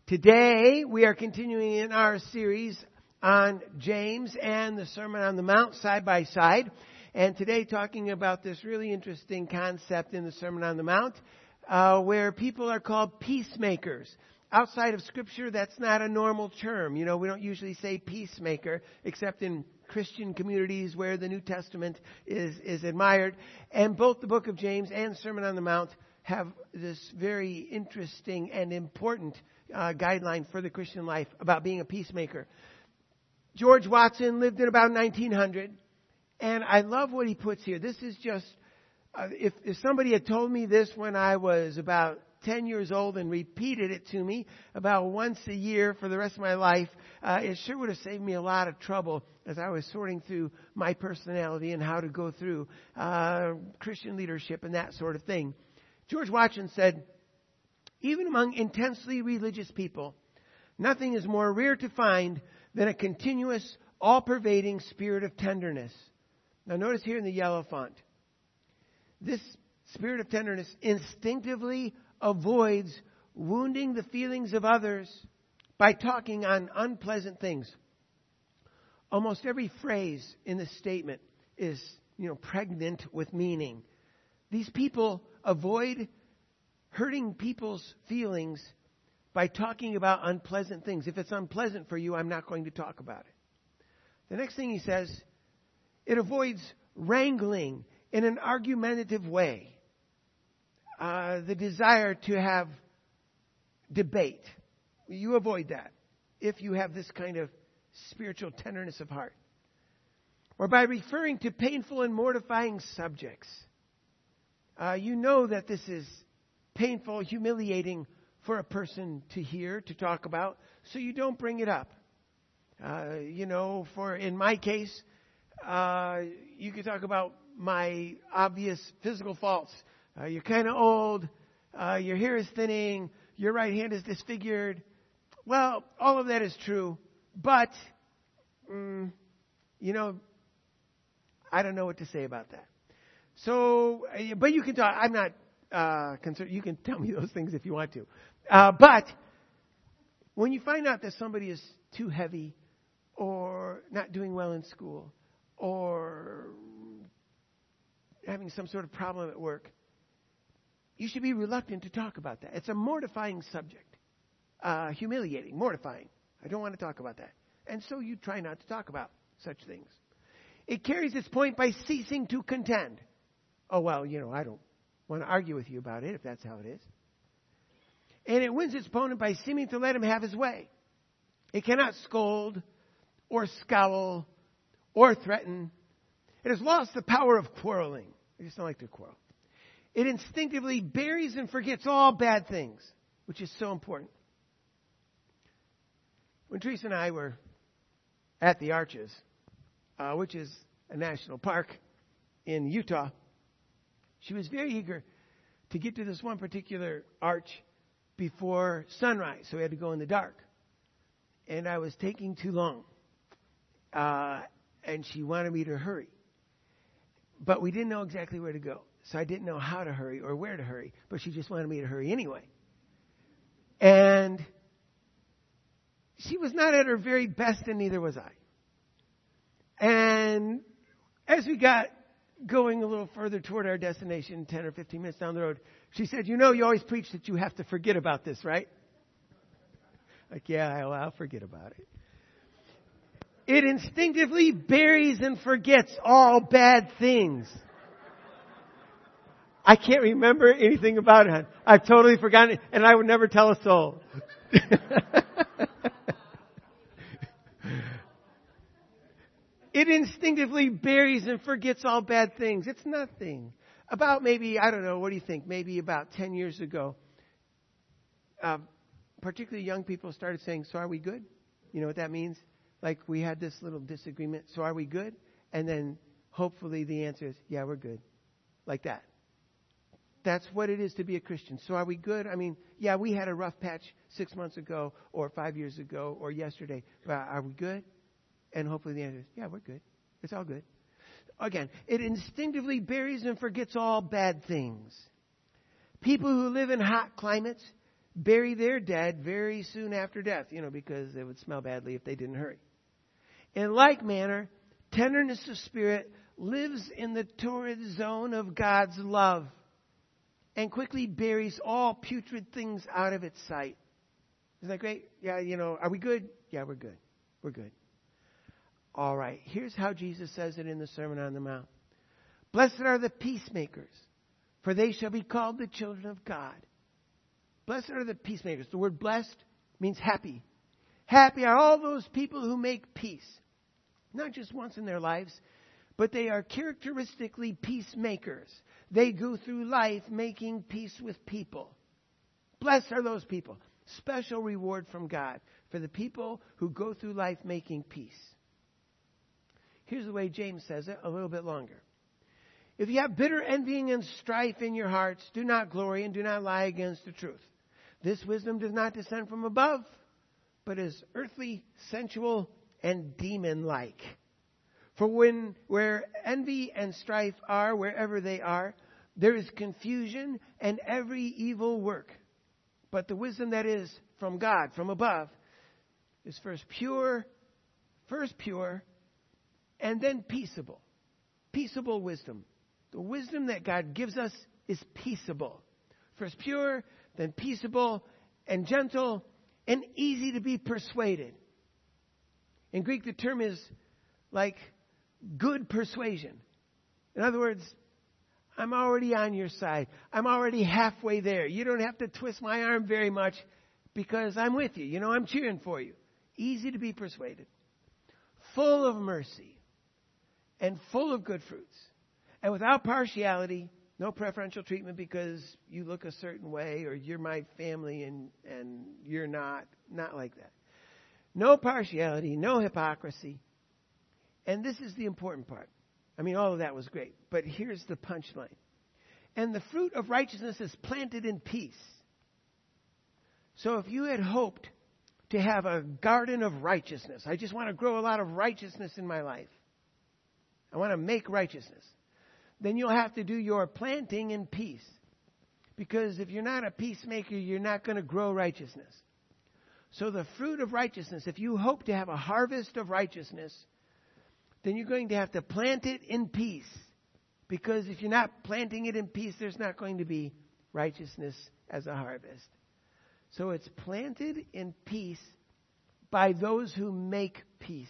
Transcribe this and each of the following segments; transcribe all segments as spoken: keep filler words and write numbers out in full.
Today, we are continuing in our series on James and the Sermon on the Mount side by side. And today, talking about this really interesting concept in the Sermon on the Mount, uh, where people are called peacemakers. Outside of Scripture, that's not a normal term. You know, we don't usually say peacemaker, except in Christian communities where the New Testament is, is admired. And both the book of James and Sermon on the Mount have this very interesting and important uh, guideline for the Christian life about being a peacemaker. George Watson lived in about nineteen hundred, and I love what he puts here. This is just, uh, if, if somebody had told me this when I was about ten years old and repeated it to me about once a year for the rest of my life, uh, it sure would have saved me a lot of trouble as I was sorting through my personality and how to go through uh, Christian leadership and that sort of thing. George Watson said, even among intensely religious people, nothing is more rare to find than a continuous, all-pervading spirit of tenderness. Now notice here in the yellow font, this spirit of tenderness instinctively avoids wounding the feelings of others by talking on unpleasant things. Almost every phrase in this statement is, you know, pregnant with meaning. These people avoid hurting people's feelings by talking about unpleasant things. If it's unpleasant for you, I'm not going to talk about it. The next thing he says, it avoids wrangling in an argumentative way. Uh, the desire to have debate. You avoid that if you have this kind of spiritual tenderness of heart. Or by referring to painful and mortifying subjects. Uh, you know that this is painful, humiliating for a person to hear, to talk about, so you don't bring it up. Uh, you know, for in my case, uh, you could talk about my obvious physical faults. Uh, you're kind of old, uh, your hair is thinning, your right hand is disfigured. Well, all of that is true, but, mm, you know, I don't know what to say about that. So, uh, but you can talk, I'm not uh, concerned, you can tell me those things if you want to. Uh, but, when you find out that somebody is too heavy, or not doing well in school, or having some sort of problem at work, you should be reluctant to talk about that. It's a mortifying subject. Uh, humiliating, mortifying. I don't want to talk about that. And so you try not to talk about such things. It carries its point by ceasing to contend. Oh, well, you know, I don't want to argue with you about it if that's how it is. And it wins its opponent by seeming to let him have his way. It cannot scold or scowl or threaten. It has lost the power of quarreling. I just don't like to quarrel. It instinctively buries and forgets all bad things, which is so important. When Teresa and I were at the Arches, uh, which is a national park in Utah, she was very eager to get to this one particular arch before sunrise, so we had to go in the dark. And I was taking too long, uh, and she wanted me to hurry. But we didn't know exactly where to go. So I didn't know how to hurry or where to hurry, but she just wanted me to hurry anyway. And she was not at her very best, and neither was I. And as we got going a little further toward our destination, ten or fifteen minutes down the road, she said, you know, you always preach that you have to forget about this, right? Like, yeah, I'll, I'll forget about it. It instinctively buries and forgets all bad things. I can't remember anything about it. I've totally forgotten it, and I would never tell a soul. It instinctively buries and forgets all bad things. It's nothing. About maybe, I don't know, what do you think? Maybe about ten years ago, uh, particularly young people started saying, so are we good? You know what that means? Like we had this little disagreement, so are we good? And then hopefully the answer is, yeah, we're good. Like that. That's what it is to be a Christian. So are we good? I mean, yeah, we had a rough patch six months ago or five years ago or yesterday. But are we good? And hopefully the answer is, yeah, we're good. It's all good. Again, it instinctively buries and forgets all bad things. People who live in hot climates bury their dead very soon after death, you know, because they would smell badly if they didn't hurry. In like manner, tenderness of spirit lives in the torrid zone of God's love and quickly buries all putrid things out of its sight. Isn't that great? Yeah, you know, are we good? Yeah, we're good. We're good. All right, here's how Jesus says it in the Sermon on the Mount. Blessed are the peacemakers, for they shall be called the children of God. Blessed are the peacemakers. The word blessed means happy. Happy are all those people who make peace. Not just once in their lives, but they are characteristically peacemakers. They go through life making peace with people. Blessed are those people. Special reward from God for the people who go through life making peace. Here's the way James says it a little bit longer. If you have bitter envying and strife in your hearts, do not glory and do not lie against the truth. This wisdom does not descend from above, but is earthly, sensual, and demon-like. For when where envy and strife are, wherever they are, there is confusion and every evil work. But the wisdom that is from God, from above, is first pure, first pure, and then peaceable. Peaceable wisdom. The wisdom that God gives us is peaceable. First pure, then peaceable, and gentle, and easy to be persuaded. In Greek, the term is like good persuasion. In other words, I'm already on your side. I'm already halfway there. You don't have to twist my arm very much because I'm with you. You know, I'm cheering for you. Easy to be persuaded. Full of mercy and full of good fruits. And without partiality, no preferential treatment because you look a certain way or you're my family and, and you're not. Not like that. No partiality, no hypocrisy. And this is the important part. I mean, all of that was great. But here's the punchline. And the fruit of righteousness is planted in peace. So if you had hoped to have a garden of righteousness, I just want to grow a lot of righteousness in my life. I want to make righteousness. Then you'll have to do your planting in peace. Because if you're not a peacemaker, you're not going to grow righteousness. So the fruit of righteousness, if you hope to have a harvest of righteousness, then you're going to have to plant it in peace. Because if you're not planting it in peace, there's not going to be righteousness as a harvest. So it's planted in peace by those who make peace.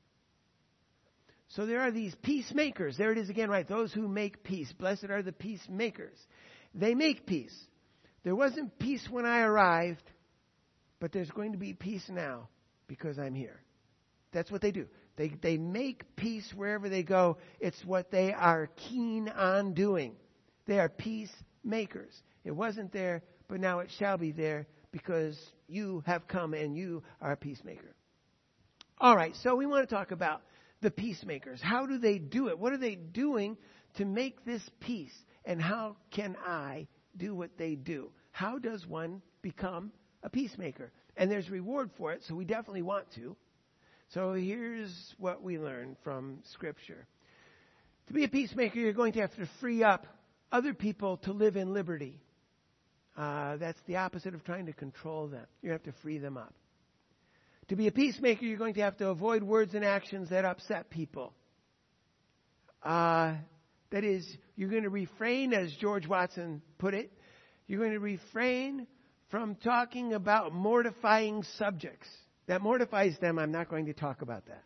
So there are these peacemakers. There it is again, right? Those who make peace. Blessed are the peacemakers. They make peace. There wasn't peace when I arrived, but there's going to be peace now because I'm here. That's what they do. They they make peace wherever they go. It's what they are keen on doing. They are peacemakers. It wasn't there, but now it shall be there because you have come and you are a peacemaker. All right, so we want to talk about the peacemakers. How do they do it? What are they doing to make this peace? And how can I do what they do? How does one become a peacemaker? And there's reward for it, so we definitely want to. So here's what we learn from Scripture. To be a peacemaker, you're going to have to free up other people to live in liberty. Uh, that's the opposite of trying to control them. You have to free them up. To be a peacemaker, you're going to have to avoid words and actions that upset people. Uh, that is, you're going to refrain, as George Watson put it, you're going to refrain from talking about mortifying subjects. That mortifies them. I'm not going to talk about that.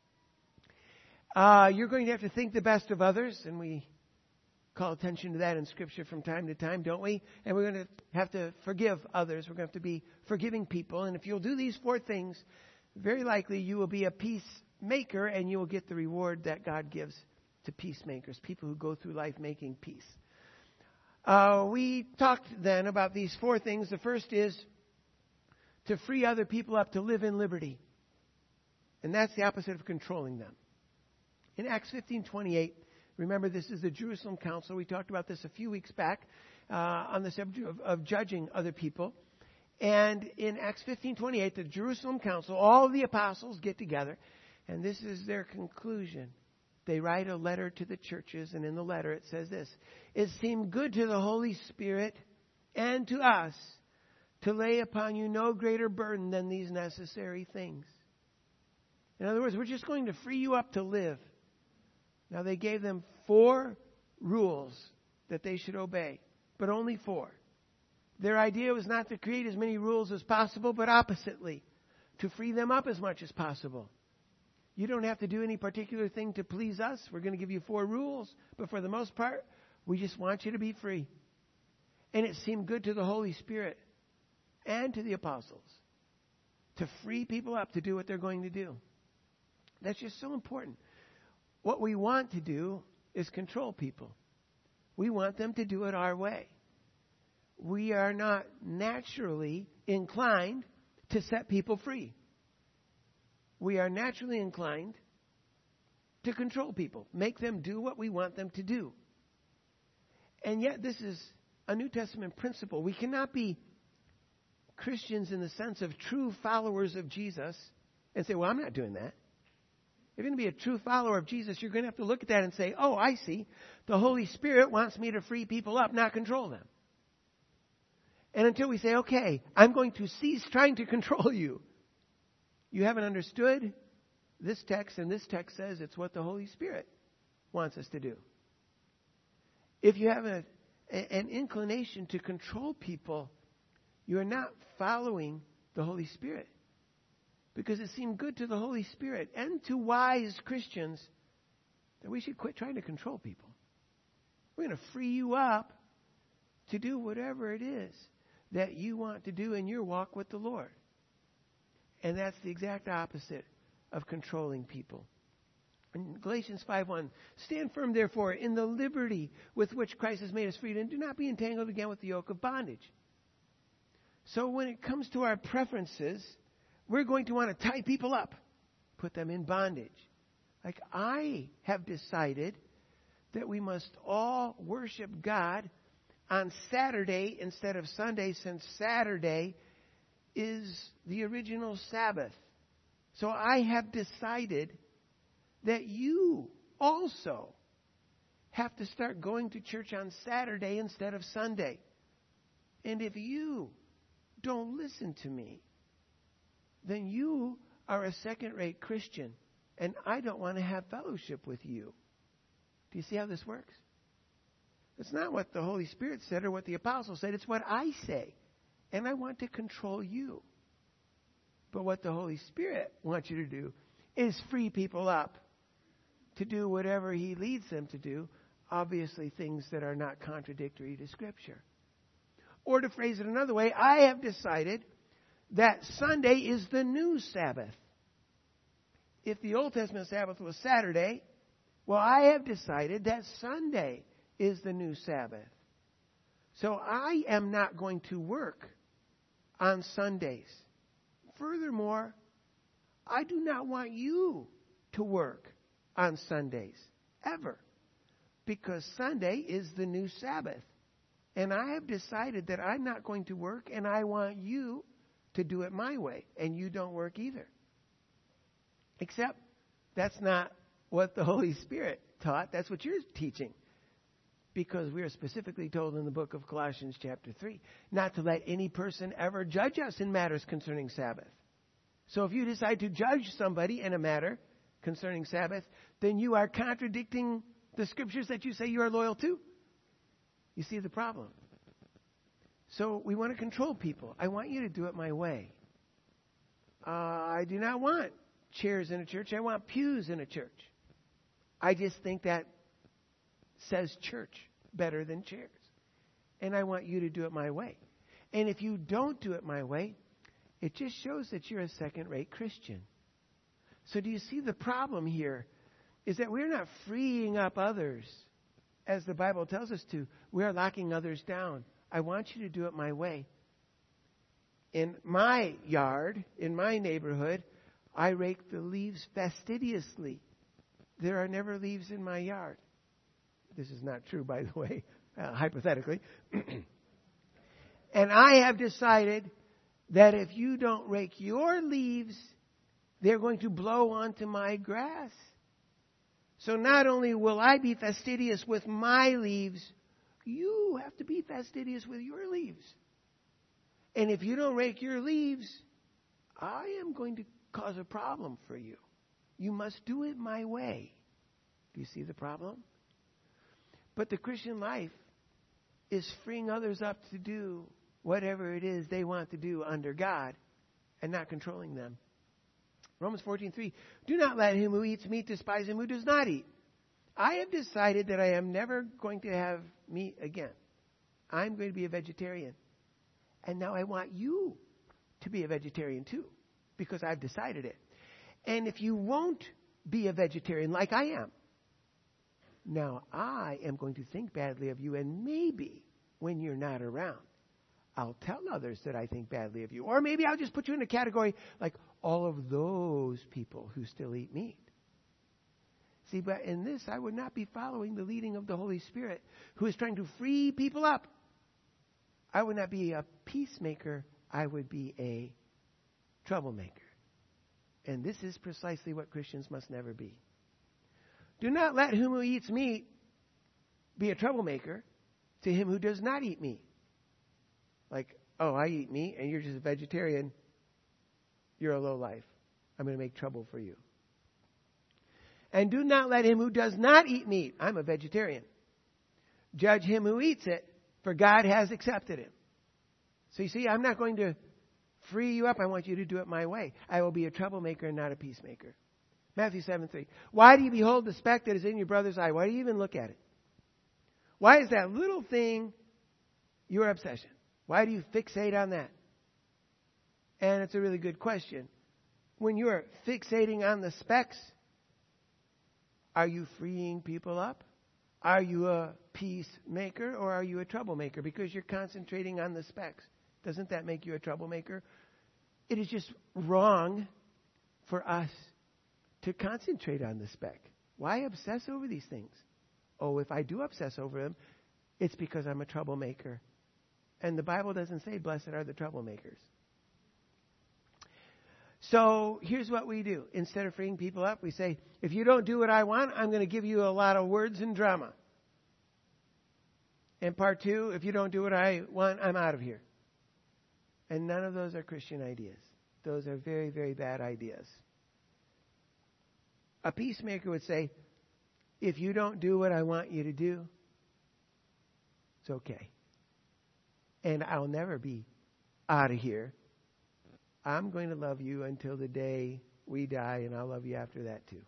Uh, you're going to have to think the best of others, and we call attention to that in Scripture from time to time, don't we? And we're going to have to forgive others. We're going to have to be forgiving people. And if you'll do these four things, very likely you will be a peacemaker, and you will get the reward that God gives to peacemakers, people who go through life making peace. Uh, we talked then about these four things. The first is to free other people up to live in liberty. And that's the opposite of controlling them. In Acts fifteen twenty-eight, remember this is the Jerusalem Council. We talked about this a few weeks back uh, on the subject of, of judging other people. And in Acts fifteen twenty-eight, the Jerusalem Council, all of the apostles get together. And this is their conclusion. They write a letter to the churches. And in the letter it says this: it seemed good to the Holy Spirit and to us to lay upon you no greater burden than these necessary things. In other words, we're just going to free you up to live. Now, they gave them four rules that they should obey, but only four. Their idea was not to create as many rules as possible, but oppositely, to free them up as much as possible. You don't have to do any particular thing to please us. We're going to give you four rules, but for the most part, we just want you to be free. And it seemed good to the Holy Spirit and to the apostles to free people up to do what they're going to do. That's just so important. What we want to do is control people. We want them to do it our way. We are not naturally inclined to set people free. We are naturally inclined to control people, make them do what we want them to do. And yet this is a New Testament principle. We cannot be Christians in the sense of true followers of Jesus and say, well, I'm not doing that. If you're going to be a true follower of Jesus, you're going to have to look at that and say, oh, I see. The Holy Spirit wants me to free people up, not control them. And until we say, okay, I'm going to cease trying to control you, you haven't understood this text, and this text says it's what the Holy Spirit wants us to do. If you have a, an inclination to control people, you are not following the Holy Spirit. Because it seemed good to the Holy Spirit and to wise Christians that we should quit trying to control people. We're going to free you up to do whatever it is that you want to do in your walk with the Lord. And that's the exact opposite of controlling people. In Galatians five one, stand firm, therefore, in the liberty with which Christ has made us free, and do not be entangled again with the yoke of bondage. So when it comes to our preferences, we're going to want to tie people up, put them in bondage. Like, I have decided that we must all worship God on Saturday instead of Sunday, since Saturday is the original Sabbath. So I have decided that you also have to start going to church on Saturday instead of Sunday. And if you don't listen to me, then you are a second-rate Christian, and I don't want to have fellowship with you. Do you see how this works? It's not what the Holy Spirit said or what the apostles said. It's what I say, and I want to control you. But what the Holy Spirit wants you to do is free people up to do whatever He leads them to do, obviously things that are not contradictory to Scripture. Or to phrase it another way, I have decided that Sunday is the new Sabbath. If the Old Testament Sabbath was Saturday, well, I have decided that Sunday is the new Sabbath. So I am not going to work on Sundays. Furthermore, I do not want you to work on Sundays, ever. Because Sunday is the new Sabbath. And I have decided that I'm not going to work, and I want you to do it my way. And you don't work either. Except that's not what the Holy Spirit taught. That's what you're teaching. Because we are specifically told in the book of Colossians chapter three, not to let any person ever judge us in matters concerning Sabbath. So if you decide to judge somebody in a matter concerning Sabbath, then you are contradicting the Scriptures that you say you are loyal to. You see the problem? So we want to control people. I want you to do it my way. Uh, I do not want chairs in a church. I want pews in a church. I just think that says church better than chairs. And I want you to do it my way. And if you don't do it my way, it just shows that you're a second-rate Christian. So do you see the problem here? Is that we're not freeing up others as the Bible tells us to. We are locking others down. I want you to do it my way. In my yard, in my neighborhood, I rake the leaves fastidiously. There are never leaves in my yard. This is not true, by the way, uh, hypothetically. And I have decided that if you don't rake your leaves, they're going to blow onto my grass. So not only will I be fastidious with my leaves, you have to be fastidious with your leaves. And if you don't rake your leaves, I am going to cause a problem for you. You must do it my way. Do you see the problem? But the Christian life is freeing others up to do whatever it is they want to do under God and not controlling them. Romans fourteen three, do not let him who eats meat despise him who does not eat. I have decided that I am never going to have meat again. I'm going to be a vegetarian. And now I want you to be a vegetarian too, because I've decided it. And if you won't be a vegetarian like I am, now I am going to think badly of you, and maybe when you're not around, I'll tell others that I think badly of you. Or maybe I'll just put you in a category like all of those people who still eat meat. See, but in this, I would not be following the leading of the Holy Spirit, who is trying to free people up. I would not be a peacemaker. I would be a troublemaker. And this is precisely what Christians must never be. Do not let him who eats meat be a troublemaker to him who does not eat meat. Like, oh, I eat meat and you're just a vegetarian. You're a lowlife. I'm going to make trouble for you. And do not let him who does not eat meat, I'm a vegetarian, judge him who eats it, for God has accepted him. So you see, I'm not going to free you up. I want you to do it my way. I will be a troublemaker and not a peacemaker. Matthew seven three. Why do you behold the speck that is in your brother's eye? Why do you even look at it? Why is that little thing your obsession? Why do you fixate on that? And it's a really good question. When you're fixating on the specks, are you freeing people up? Are you a peacemaker or are you a troublemaker? Because you're concentrating on the specks. Doesn't that make you a troublemaker? It is just wrong for us to concentrate on the speck. Why obsess over these things? Oh, if I do obsess over them, it's because I'm a troublemaker. And the Bible doesn't say, blessed are the troublemakers. So here's what we do. Instead of freeing people up, we say, if you don't do what I want, I'm going to give you a lot of words and drama. And part two, if you don't do what I want, I'm out of here. And none of those are Christian ideas. Those are very, very bad ideas. A peacemaker would say, if you don't do what I want you to do, it's okay. And I'll never be out of here. I'm going to love you until the day we die, and I'll love you after that too.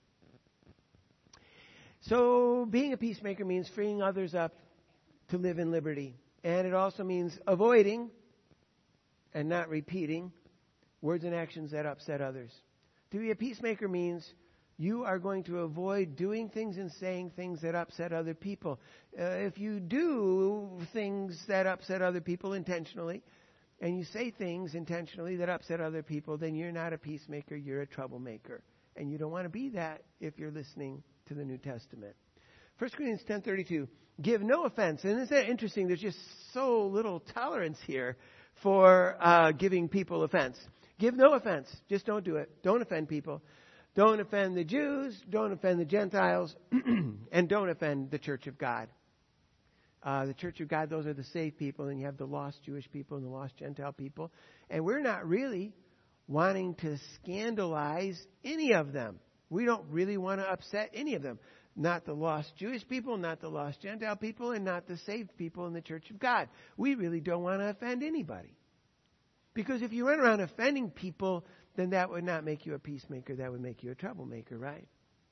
So being a peacemaker means freeing others up to live in liberty. And it also means avoiding and not repeating words and actions that upset others. To be a peacemaker means you are going to avoid doing things and saying things that upset other people. Uh, if you do things that upset other people intentionally, and you say things intentionally that upset other people, then you're not a peacemaker, you're a troublemaker. And you don't want to be that if you're listening to the New Testament. First Corinthians ten thirty-two, give no offense. And isn't that interesting? There's just so little tolerance here for uh, giving people offense. Give no offense. Just don't do it. Don't offend people. Don't offend the Jews. Don't offend the Gentiles. And don't offend the Church of God. Uh, the Church of God, those are the saved people, and you have the lost Jewish people and the lost Gentile people. And we're not really wanting to scandalize any of them. We don't really want to upset any of them. Not the lost Jewish people, not the lost Gentile people, and not the saved people in the Church of God. We really don't want to offend anybody. Because if you run around offending people, then that would not make you a peacemaker. That would make you a troublemaker, right?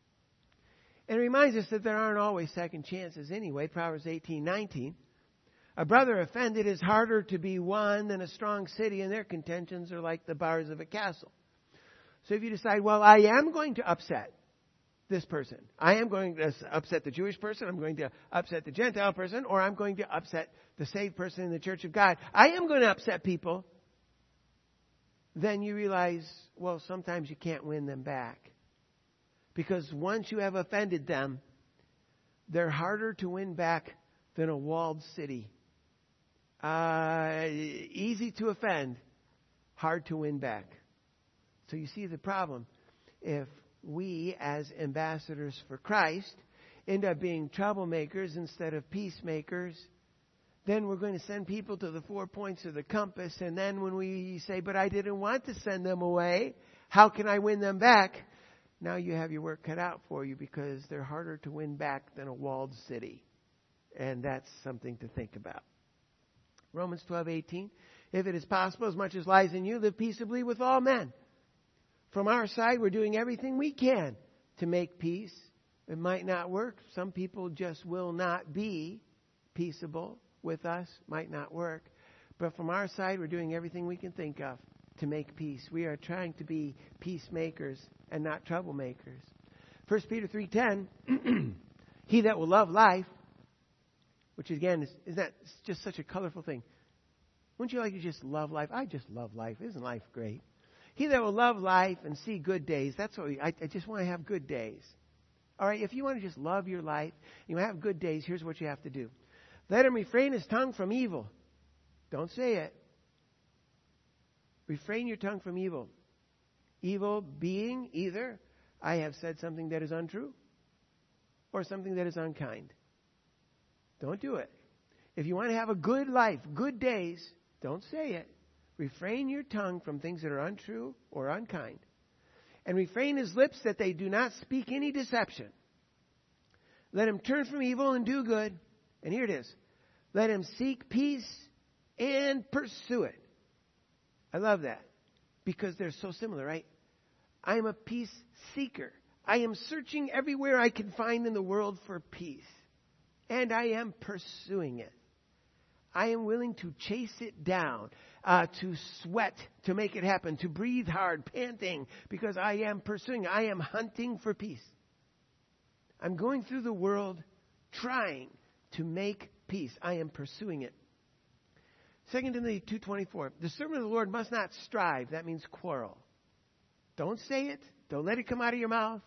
And it reminds us that there aren't always second chances anyway. Proverbs eighteen nineteen. A brother offended is harder to be won than a strong city, and their contentions are like the bars of a castle. So if you decide, well, I am going to upset this person. I am going to upset the Jewish person. I'm going to upset the Gentile person. Or I'm going to upset the saved person in the Church of God. I am going to upset people. Then you realize, well, sometimes you can't win them back. Because once you have offended them, they're harder to win back than a walled city. Uh, easy to offend, hard to win back. So you see the problem. If we, as ambassadors for Christ, end up being troublemakers instead of peacemakers, then we're going to send people to the four points of the compass. And then when we say, but I didn't want to send them away, how can I win them back? Now you have your work cut out for you, because they're harder to win back than a walled city. And that's something to think about. Romans twelve eighteen. If it is possible, as much as lies in you, live peaceably with all men. From our side, we're doing everything we can to make peace. It might not work. Some people just will not be peaceable with us. Might not work. But from our side, we're doing everything we can think of to make peace. We are trying to be peacemakers and not troublemakers. First Peter three ten. He that will love life, which again is, is that just such a colorful thing. Wouldn't you like to just love life? I just love life. Isn't life great? He that will love life and see good days. That's what we, I, I just want to have good days. All right, if you want to just love your life, you have good days, here's what you have to do. Let him refrain his tongue from evil. Don't say it. Refrain your tongue from evil. Evil being either I have said something that is untrue or something that is unkind. Don't do it. If you want to have a good life, good days, don't say it. Refrain your tongue from things that are untrue or unkind. And refrain his lips that they do not speak any deception. Let him turn from evil and do good. And here it is. Let him seek peace and pursue it. I love that. Because they're so similar, right? I am a peace seeker. I am searching everywhere I can find in the world for peace. And I am pursuing it. I am willing to chase it down, uh, to sweat to make it happen, to breathe hard, panting, because I am pursuing. I am hunting for peace. I'm going through the world trying to make peace. I am pursuing it. Second Timothy two twenty-four. The servant of the Lord must not strive. That means quarrel. Don't say it. Don't let it come out of your mouth.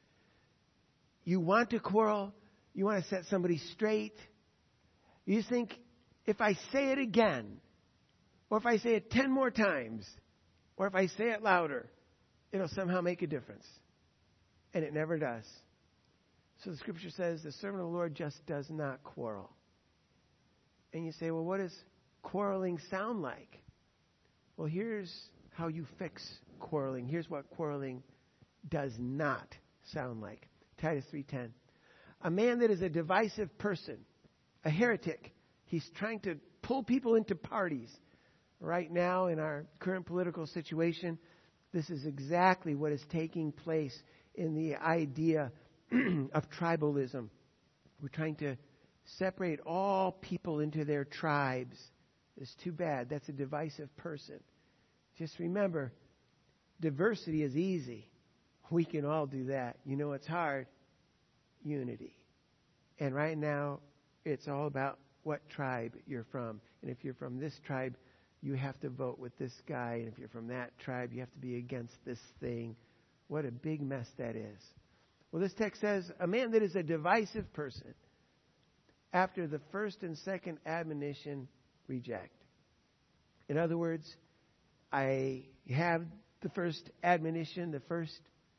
You want to quarrel. You want to set somebody straight. You think, if I say it again, or if I say it ten more times, or if I say it louder, it'll somehow make a difference. And it never does. So the scripture says the servant of the Lord just does not quarrel. And you say, well, what does quarreling sound like? Well, here's how you fix quarreling. Here's what quarreling does not sound like. Titus three ten. A man that is a divisive person, a heretic, he's trying to pull people into parties. Right now, in our current political situation, this is exactly what is taking place in the idea of tribalism. We're trying to separate all people into their tribes. It's too bad. That's a divisive person. Just remember, diversity is easy. We can all do that. You know what's hard? Unity. And right now, it's all about what tribe you're from. And if you're from this tribe, you have to vote with this guy. And if you're from that tribe, you have to be against this thing. What a big mess that is. Well, this text says, a man that is a divisive person, after the first and second admonition, reject. In other words, I have the first admonition, the first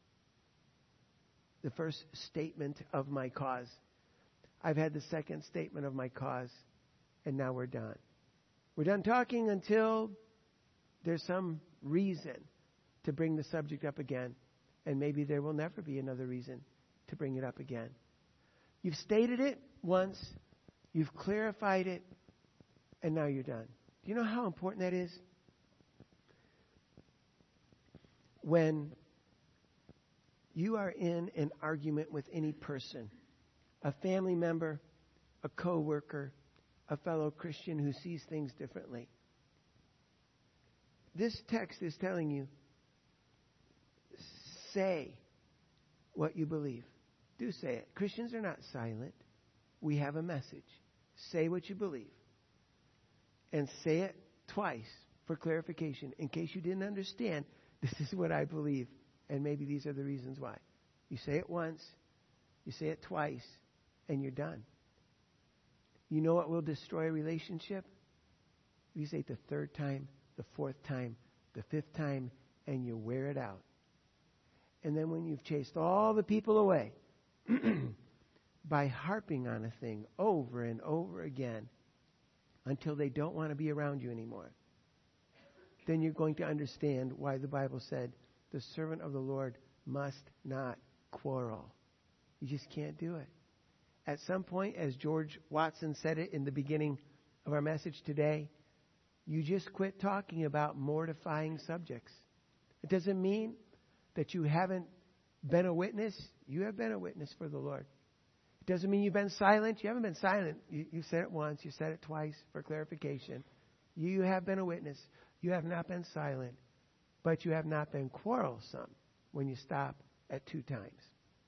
the first statement of my cause. I've had the second statement of my cause, and now we're done. We're done talking until there's some reason to bring the subject up again, and maybe there will never be another reason to bring it up again. You've stated it once, you've clarified it, and now you're done. Do you know how important that is? When you are in an argument with any person, a family member, a co-worker, a fellow Christian who sees things differently. This text is telling you, say what you believe. Do say it. Christians are not silent. We have a message. Say what you believe. And say it twice for clarification. In case you didn't understand, this is what I believe. And maybe these are the reasons why. You say it once, you say it twice, and you're done. You know what will destroy a relationship? If you say it the third time, the fourth time, the fifth time, and you wear it out. And then when you've chased all the people away by harping on a thing over and over again, until they don't want to be around you anymore. Then you're going to understand why the Bible said the servant of the Lord must not quarrel. You just can't do it. At some point, as George Watson said it in the beginning of our message today, you just quit talking about mortifying subjects. It doesn't mean that you haven't been a witness. You have been a witness for the Lord. It doesn't mean you've been silent. You haven't been silent. You, you said it once. You said it twice for clarification. You have been a witness. You have not been silent. But you have not been quarrelsome when you stop at two times.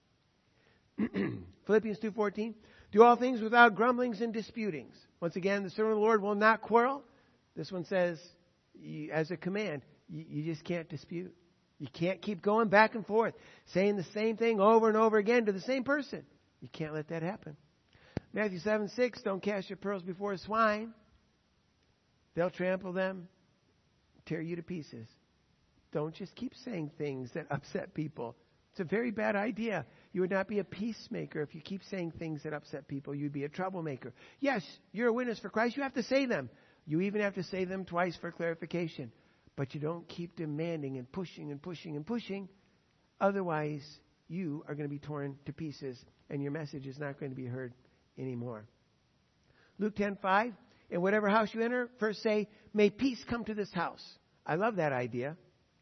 Philippians two fourteen. Do all things without grumblings and disputings. Once again, the servant of the Lord will not quarrel. This one says, you, as a command, you, you just can't dispute. You can't keep going back and forth, saying the same thing over and over again to the same person. You can't let that happen. Matthew seven six, don't cast your pearls before swine. They'll trample them, tear you to pieces. Don't just keep saying things that upset people. It's a very bad idea. You would not be a peacemaker if you keep saying things that upset people. You'd be a troublemaker. Yes, you're a witness for Christ. You have to say them. You even have to say them twice for clarification. But you don't keep demanding and pushing and pushing and pushing. Otherwise, you are going to be torn to pieces and your message is not going to be heard anymore. Luke ten five, in whatever house you enter, first say, may peace come to this house. I love that idea.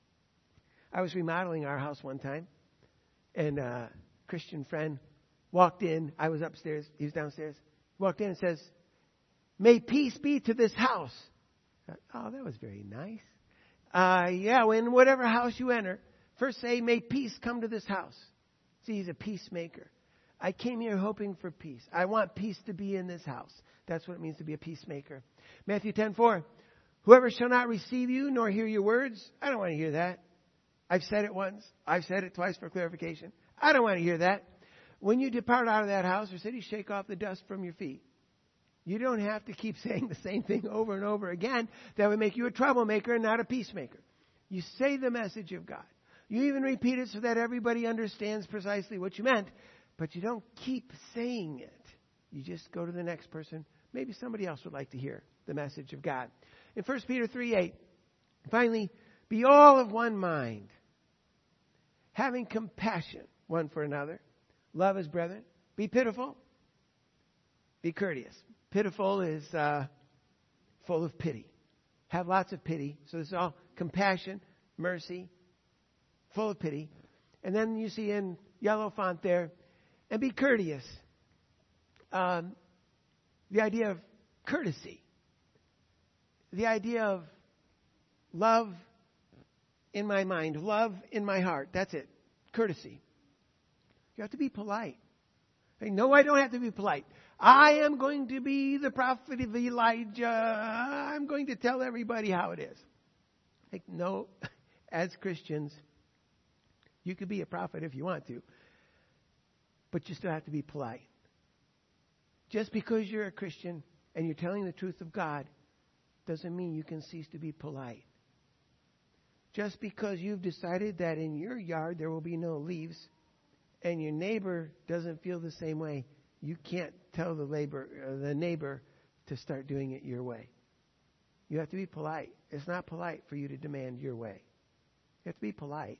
I was remodeling our house one time. And a Christian friend walked in. I was upstairs. He was downstairs. Walked in and says, may peace be to this house. Oh, that was very nice. Uh, yeah, in whatever house you enter, first say, may peace come to this house. See, he's a peacemaker. I came here hoping for peace. I want peace to be in this house. That's what it means to be a peacemaker. Matthew ten four, whoever shall not receive you nor hear your words, I don't want to hear that. I've said it once. I've said it twice for clarification. I don't want to hear that. When you depart out of that house or city, shake off the dust from your feet. You don't have to keep saying the same thing over and over again. That would make you a troublemaker and not a peacemaker. You say the message of God. You even repeat it so that everybody understands precisely what you meant. But you don't keep saying it. You just go to the next person. Maybe somebody else would like to hear the message of God. In First Peter three eight, finally, be all of one mind, having compassion one for another. Love as brethren. Be pitiful. Be courteous. Pitiful is uh, full of pity. Have lots of pity. So this is all compassion, mercy, full of pity. And then you see in yellow font there, and be courteous. Um, the idea of courtesy. The idea of love in my mind, love in my heart. That's it. Courtesy. You have to be polite. Hey, no, I don't have to be polite. I am going to be the prophet of Elijah. I'm going to tell everybody how it is. Like, no, as Christians, you could be a prophet if you want to, but you still have to be polite. Just because you're a Christian and you're telling the truth of God doesn't mean you can cease to be polite. Just because you've decided that in your yard there will be no leaves and your neighbor doesn't feel the same way, you can't tell the labor, uh, the neighbor to start doing it your way. You have to be polite. It's not polite for you to demand your way. You have to be polite.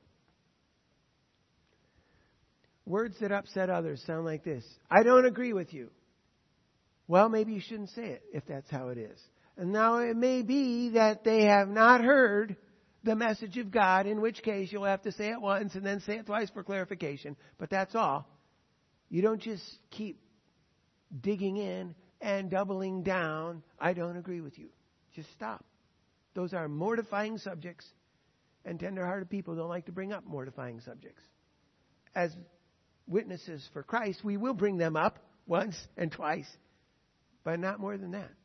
Words that upset others sound like this. I don't agree with you. Well, maybe you shouldn't say it if that's how it is. And now it may be that they have not heard the message of God, in which case you'll have to say it once and then say it twice for clarification. But that's all. You don't just keep digging in and doubling down. I don't agree with you. Just stop. Those are mortifying subjects, and tender-hearted people don't like to bring up mortifying subjects. As witnesses for Christ, we will bring them up once and twice, but not more than that.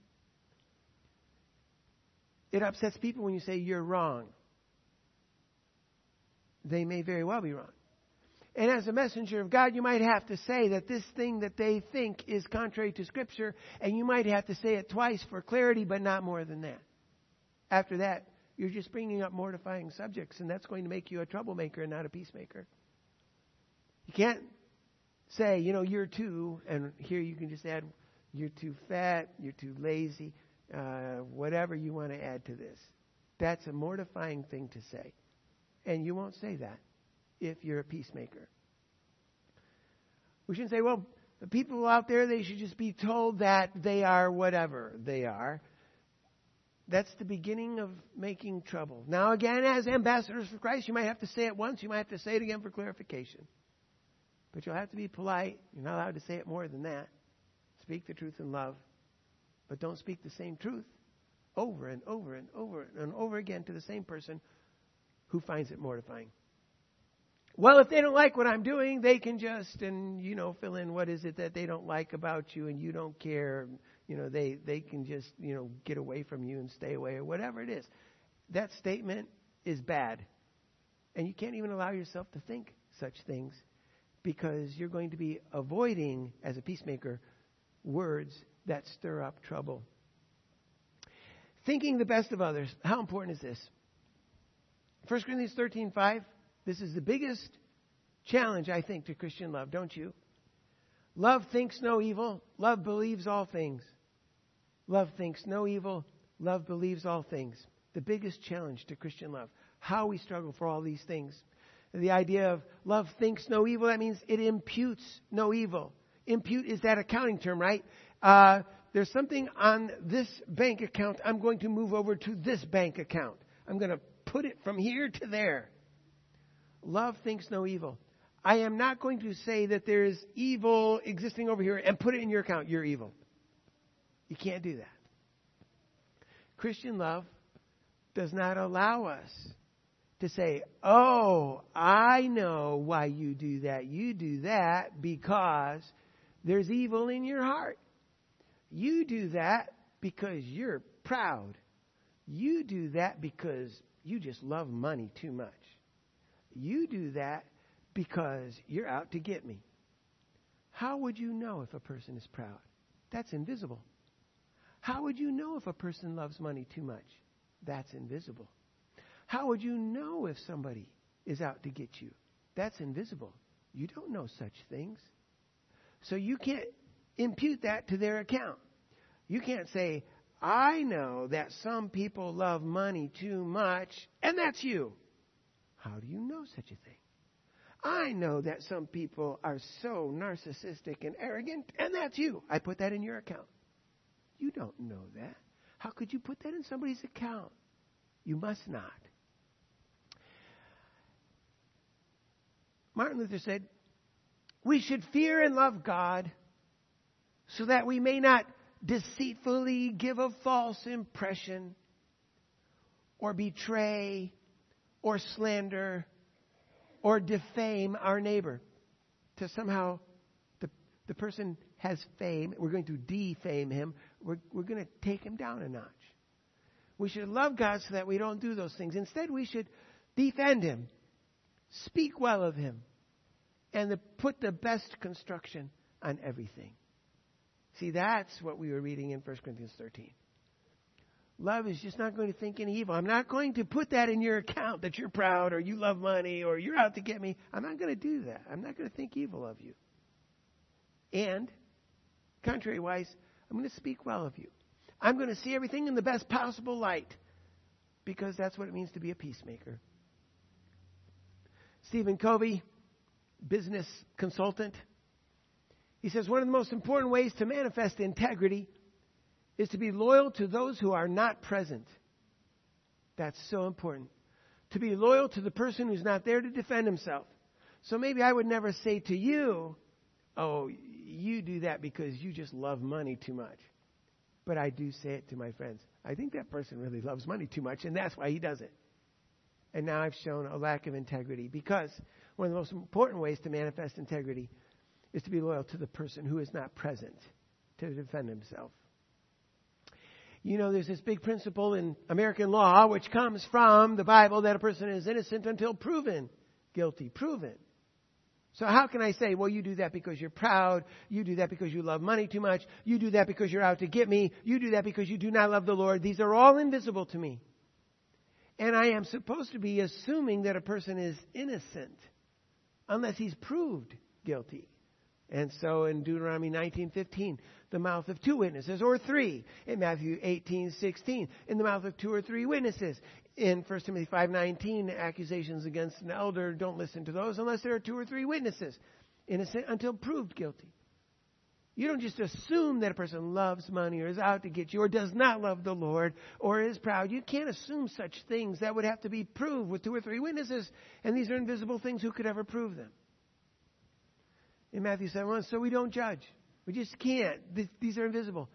It upsets people when you say you're wrong. They may very well be wrong. And as a messenger of God, you might have to say that this thing that they think is contrary to Scripture, and you might have to say it twice for clarity, but not more than that. After that, you're just bringing up mortifying subjects, and that's going to make you a troublemaker and not a peacemaker. You can't say, you know, you're too, and here you can just add, you're too fat, you're too lazy. uh, whatever you want to add to this. That's a mortifying thing to say. And you won't say that if you're a peacemaker. We shouldn't say, well, the people out there, they should just be told that they are whatever they are. That's the beginning of making trouble. Now, again, as ambassadors for Christ, you might have to say it once. You might have to say it again for clarification. But you'll have to be polite. You're not allowed to say it more than that. Speak the truth in love. But don't speak the same truth over and over and over and over again to the same person who finds it mortifying. Well, if they don't like what I'm doing, they can just, and, you know, fill in what is it that they don't like about you and you don't care. You know, they, they can just, you know, get away from you and stay away or whatever it is. That statement is bad. And you can't even allow yourself to think such things because you're going to be avoiding, as a peacemaker, words that stir up trouble. Thinking the best of others. How important is this? First Corinthians thirteen five. This is the biggest challenge, I think, to Christian love, don't you? Love thinks no evil. Love believes all things. Love thinks no evil. Love believes all things. The biggest challenge to Christian love. How we struggle for all these things. The idea of love thinks no evil, that means it imputes no evil. Impute is that accounting term, right? Uh, there's something on this bank account. I'm going to move over to this bank account. I'm going to put it from here to there. Love thinks no evil. I am not going to say that there is evil existing over here and put it in your account. You're evil. You can't do that. Christian love does not allow us to say, oh, I know why you do that. You do that because there's evil in your heart. You do that because you're proud. You do that because you just love money too much. You do that because you're out to get me. How would you know if a person is proud? That's invisible. How would you know if a person loves money too much? That's invisible. How would you know if somebody is out to get you? That's invisible. You don't know such things. So you can't impute that to their account. You can't say, I know that some people love money too much, and that's you. How do you know such a thing? I know that some people are so narcissistic and arrogant, and that's you. I put that in your account. You don't know that. How could you put that in somebody's account? You must not. Martin Luther said, we should fear and love God so that we may not deceitfully give a false impression or betray or slander or defame our neighbor. To somehow the, the person has fame. We're going to defame him. We're, we're going to take him down a notch. We should love God so that we don't do those things. Instead, we should defend him, speak well of him, and the, put the best construction on everything. See, that's what we were reading in First Corinthians thirteen. Love is just not going to think any evil. I'm not going to put that in your account that you're proud or you love money or you're out to get me. I'm not going to do that. I'm not going to think evil of you. And, contrary-wise, I'm going to speak well of you. I'm going to see everything in the best possible light because that's what it means to be a peacemaker. Stephen Covey, business consultant, he says one of the most important ways to manifest integrity is to be loyal to those who are not present. That's so important. To be loyal to the person who's not there to defend himself. So maybe I would never say to you, oh, you do that because you just love money too much. But I do say it to my friends. I think that person really loves money too much, and that's why he does it. And now I've shown a lack of integrity because one of the most important ways to manifest integrity is to be loyal to the person who is not present to defend himself. You know, there's this big principle in American law, which comes from the Bible, that a person is innocent until proven guilty. Proven. So how can I say, well, you do that because you're proud. You do that because you love money too much. You do that because you're out to get me. You do that because you do not love the Lord. These are all invisible to me. And I am supposed to be assuming that a person is innocent unless he's proved guilty. And so in Deuteronomy nineteen fifteen, the mouth of two witnesses or three. In Matthew eighteen sixteen, in the mouth of two or three witnesses. In First Timothy five nineteen, accusations against an elder, don't listen to those unless there are two or three witnesses, innocent until proved guilty. You don't just assume that a person loves money or is out to get you or does not love the Lord or is proud. You can't assume such things. That would have to be proved with two or three witnesses, and these are invisible things. Who could ever prove them? In Matthew seven one, so we don't judge. We just can't. These are invisible.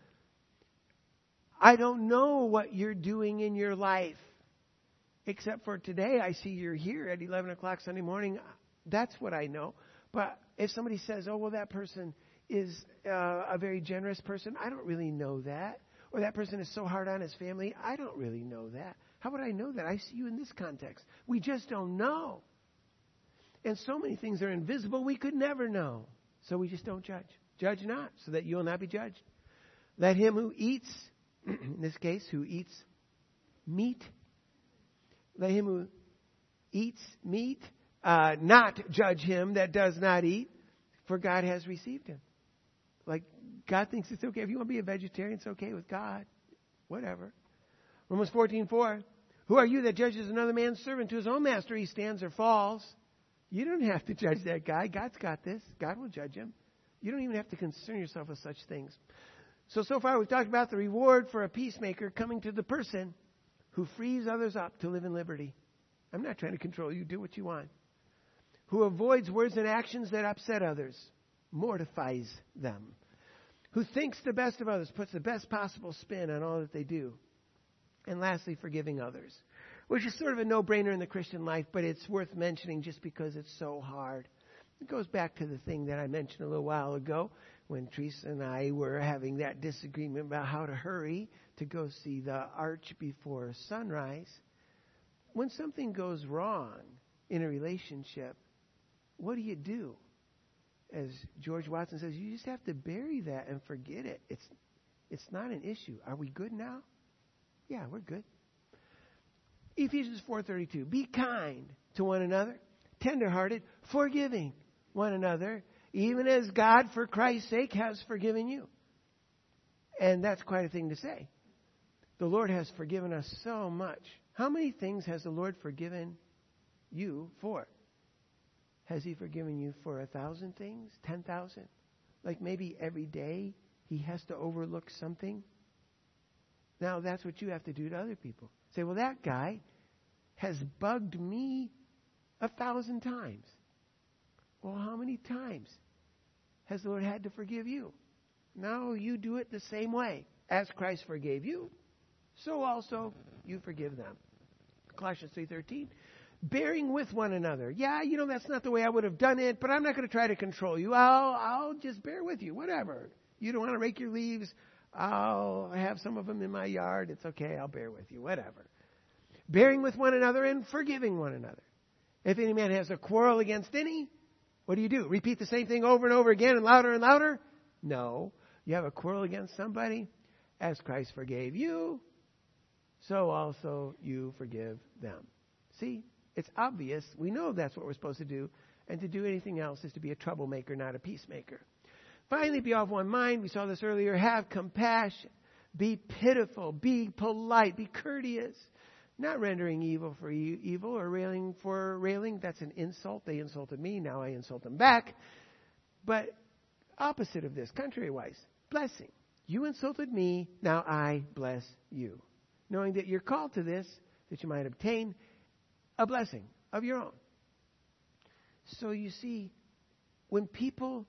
I don't know what you're doing in your life. Except for today, I see you're here at eleven o'clock Sunday morning. That's what I know. But if somebody says, oh, well, that person is uh, a very generous person, I don't really know that. Or that person is so hard on his family, I don't really know that. How would I know that? I see you in this context. We just don't know. And so many things are invisible we could never know. So we just don't judge. Judge not, so that you will not be judged. Let him who eats, in this case, who eats meat, let him who eats meat uh, not judge him that does not eat, for God has received him. Like, God thinks it's okay. If you want to be a vegetarian, it's okay with God. Whatever. Romans fourteen four. Who are you that judges another man's servant? To his own master he stands or falls. You don't have to judge that guy. God's got this. God will judge him. You don't even have to concern yourself with such things. So, so far we've talked about the reward for a peacemaker coming to the person who frees others up to live in liberty. I'm not trying to control you. Do what you want. Who avoids words and actions that upset others, mortifies them. Who thinks the best of others, puts the best possible spin on all that they do. And lastly, forgiving others, which is sort of a no-brainer in the Christian life, but it's worth mentioning just because it's so hard. It goes back to the thing that I mentioned a little while ago when Teresa and I were having that disagreement about how to hurry to go see the arch before sunrise. When something goes wrong in a relationship, what do you do? As George Watson says, you just have to bury that and forget it. It's it's not an issue. Are we good now? Yeah, we're good. Ephesians four thirty-two. Be kind to one another, tenderhearted, forgiving one another, even as God, for Christ's sake, has forgiven you. And that's quite a thing to say. The Lord has forgiven us so much. How many things has the Lord forgiven you for? Has he forgiven you for a thousand things? Ten thousand? Like maybe every day he has to overlook something? Now that's what you have to do to other people. Say, well, that guy has bugged me a thousand times. Well, how many times has the Lord had to forgive you? Now you do it the same way. As Christ forgave you, so also you forgive them. Colossians three thirteen. Bearing with one another. Yeah, you know, that's not the way I would have done it, but I'm not going to try to control you. I'll, I'll just bear with you, whatever. You don't want to rake your leaves. I'll have some of them in my yard. It's okay. I'll bear with you, whatever. Bearing with one another and forgiving one another. If any man has a quarrel against any, what do you do? Repeat the same thing over and over again and louder and louder? No. You have a quarrel against somebody, as Christ forgave you, so also you forgive them. See? It's obvious. We know that's what we're supposed to do. And to do anything else is to be a troublemaker, not a peacemaker. Finally, be of one mind. We saw this earlier. Have compassion. Be pitiful. Be polite. Be courteous. Not rendering evil for e- evil or railing for railing. That's an insult. They insulted me. Now I insult them back. But opposite of this, contrary-wise, blessing. You insulted me. Now I bless you. Knowing that you're called to this, that you might obtain a blessing of your own. So you see, when people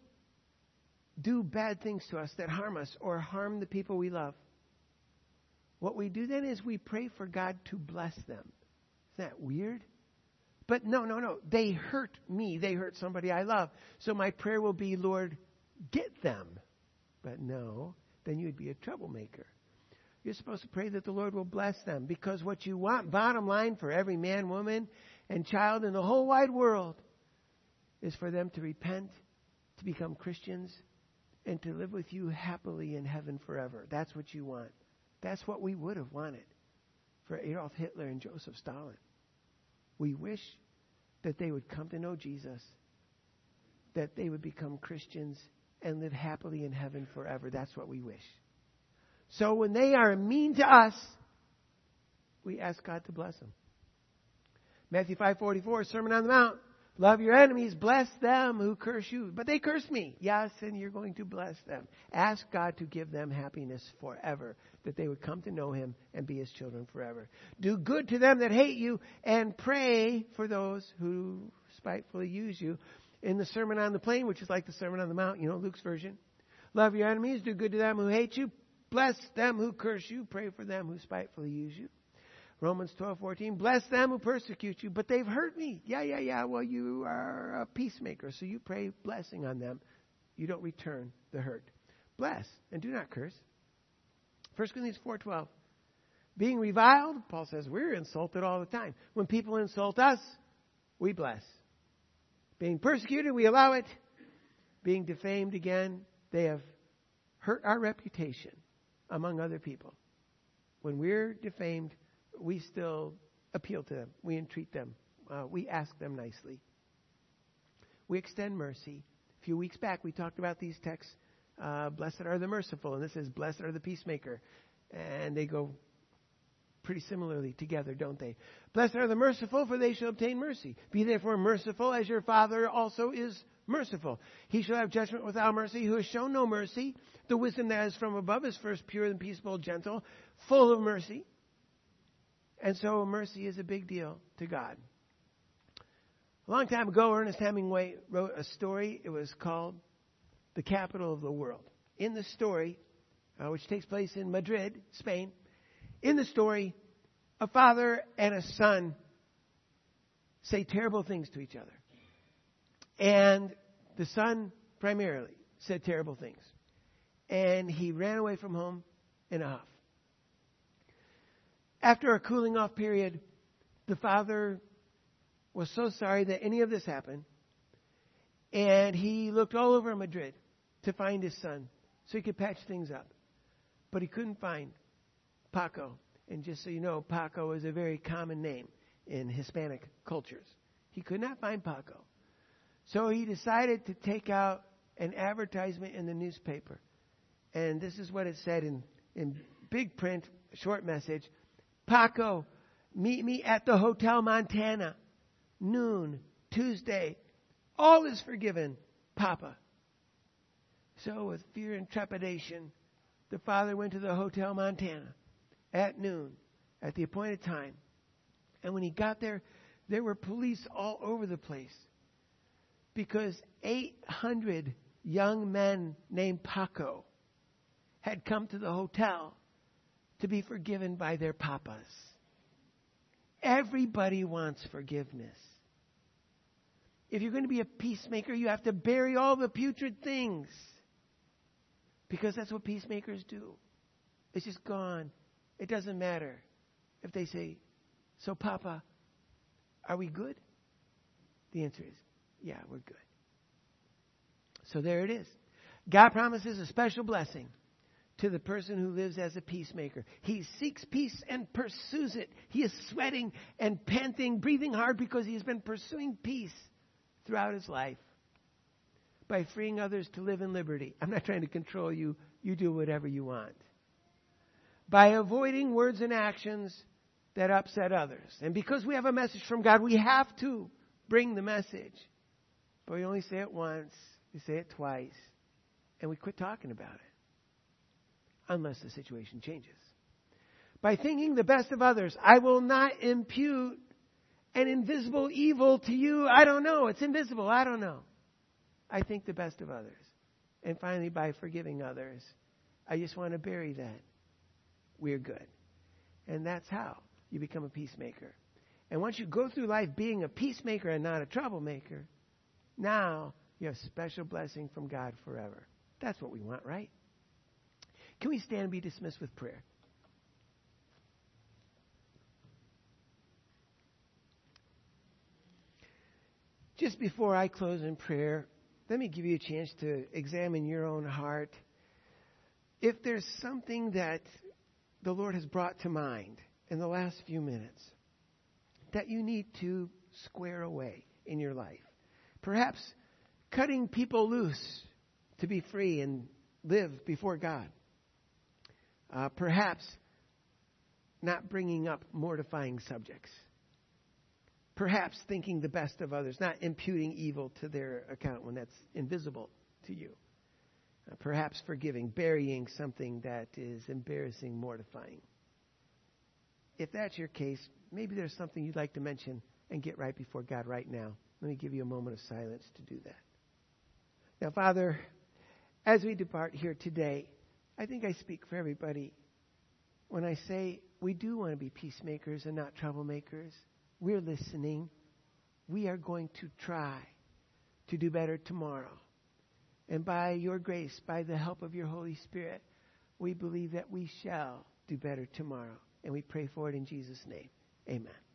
do bad things to us that harm us or harm the people we love, what we do then is we pray for God to bless them. Isn't that weird? But no, no, no. They hurt me. They hurt somebody I love. So my prayer will be, Lord, get them. But no, then you'd be a troublemaker. You're supposed to pray that the Lord will bless them, because what you want, bottom line, for every man, woman, and child in the whole wide world is for them to repent, to become Christians, and to live with you happily in heaven forever. That's what you want. That's what we would have wanted for Adolf Hitler and Joseph Stalin. We wish that they would come to know Jesus, that they would become Christians and live happily in heaven forever. That's what we wish. So when they are mean to us, we ask God to bless them. Matthew five forty-four, Sermon on the Mount. Love your enemies, bless them who curse you. But they curse me. Yes, and you're going to bless them. Ask God to give them happiness forever, that they would come to know Him and be His children forever. Do good to them that hate you, and pray for those who spitefully use you. In the Sermon on the Plain, which is like the Sermon on the Mount, you know, Luke's version. Love your enemies, do good to them who hate you, bless them who curse you, pray for them who spitefully use you. Romans twelve fourteen, bless them who persecute you, but they've hurt me. Yeah, yeah, yeah. Well, you are a peacemaker, so you pray blessing on them. You don't return the hurt. Bless and do not curse. First Corinthians four twelve, being reviled, Paul says, we're insulted all the time. When people insult us, we bless. Being persecuted, we allow it. Being defamed again, they have hurt our reputation among other people. When we're defamed, we still appeal to them. We entreat them. Uh, we ask them nicely. We extend mercy. A few weeks back, we talked about these texts. Uh, blessed are the merciful. And this is blessed are the peacemaker. And they go pretty similarly together, don't they? Blessed are the merciful, for they shall obtain mercy. Be therefore merciful, as your Father also is merciful. He shall have judgment without mercy, who has shown no mercy. The wisdom that is from above is first pure and peaceable, gentle, full of mercy. And so mercy is a big deal to God. A long time ago, Ernest Hemingway wrote a story. It was called The Capital of the World. In the story, uh, which takes place in Madrid, Spain, in the story, a father and a son say terrible things to each other. And the son primarily said terrible things. And he ran away from home in a huff. After a cooling off period, the father was so sorry that any of this happened. And he looked all over Madrid to find his son so he could patch things up. But he couldn't find Paco. And just so you know, Paco is a very common name in Hispanic cultures. He could not find Paco. So he decided to take out an advertisement in the newspaper. And this is what it said in, in big print, short message. Paco, meet me at the Hotel Montana, noon, Tuesday. All is forgiven, Papa. So with fear and trepidation, the father went to the Hotel Montana at noon, at the appointed time. And when he got there, there were police all over the place. Because eight hundred young men named Paco had come to the hotel to be forgiven by their papas. Everybody wants forgiveness. If you're going to be a peacemaker, you have to bury all the putrid things. Because that's what peacemakers do. It's just gone. It doesn't matter if they say, so Papa, are we good? The answer is, yeah, we're good. So there it is. God promises a special blessing to the person who lives as a peacemaker. He seeks peace and pursues it. He is sweating and panting, breathing hard because he has been pursuing peace throughout his life by freeing others to live in liberty. I'm not trying to control you. You do whatever you want. By avoiding words and actions that upset others. And because we have a message from God, we have to bring the message. But we only say it once. We say it twice. And we quit talking about it. Unless the situation changes. By thinking the best of others, I will not impute an invisible evil to you. I don't know. It's invisible. I don't know. I think the best of others. And finally, by forgiving others, I just want to bury that. We're good. And that's how you become a peacemaker. And once you go through life being a peacemaker and not a troublemaker, now you have special blessing from God forever. That's what we want, right? Can we stand and be dismissed with prayer? Just before I close in prayer, let me give you a chance to examine your own heart. If there's something that the Lord has brought to mind in the last few minutes that you need to square away in your life, perhaps cutting people loose to be free and live before God. Uh, perhaps not bringing up mortifying subjects. Perhaps thinking the best of others, not imputing evil to their account when that's invisible to you. Uh, perhaps forgiving, burying something that is embarrassing, mortifying. If that's your case, maybe there's something you'd like to mention and get right before God right now. Let me give you a moment of silence to do that. Now, Father, as we depart here today, I think I speak for everybody when I say we do want to be peacemakers and not troublemakers. We're listening. We are going to try to do better tomorrow. And by your grace, by the help of your Holy Spirit, we believe that we shall do better tomorrow. And we pray for it in Jesus' name. Amen.